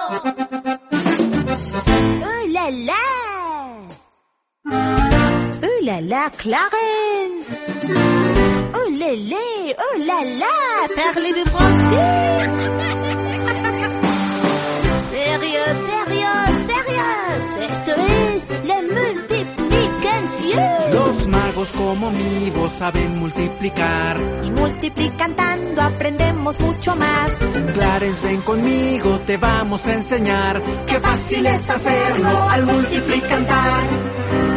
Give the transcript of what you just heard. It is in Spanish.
Oh là là! Oh là là, Clarence! Oh lélé, oh là là, parlez-vous français? Sérieux, sérieux, sérieux, esto es la multiplicación. Los magos como mi voz saben multiplicar. Y multiplicando aprendemos mucho más. Clarence, ven conmigo, te vamos a enseñar. Qué fácil es hacerlo al multiplicar.